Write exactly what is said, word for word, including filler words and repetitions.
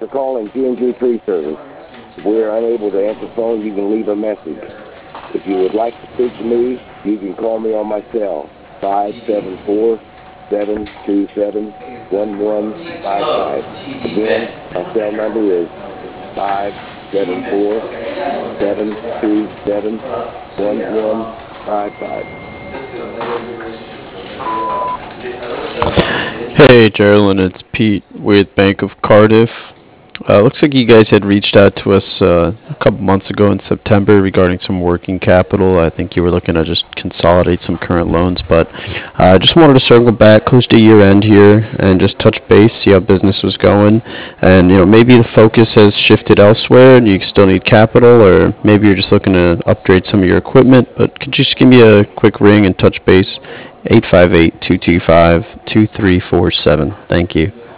calling G and G Tree Service. If we are unable to answer phone, you can leave a message. If you would like to speak to me, you can call me on my cell, five seven four, seven two seven, one one five five. Again, my cell number is five seven four, seven two seven, one one five five. Hey, Geraldine, it's Pete with Bank of Cardiff. Uh, looks like you guys had reached out to us uh, a couple months ago in September regarding some working capital. I think you were looking to just consolidate some current loans, but I uh, just wanted to circle back close to year end here and just touch base, see how business was going, and you know maybe the focus has shifted elsewhere and you still need capital, or maybe you're just looking to upgrade some of your equipment. But could you just give me a quick ring and touch base? eight five eight, two two five, two three four seven. Thank you.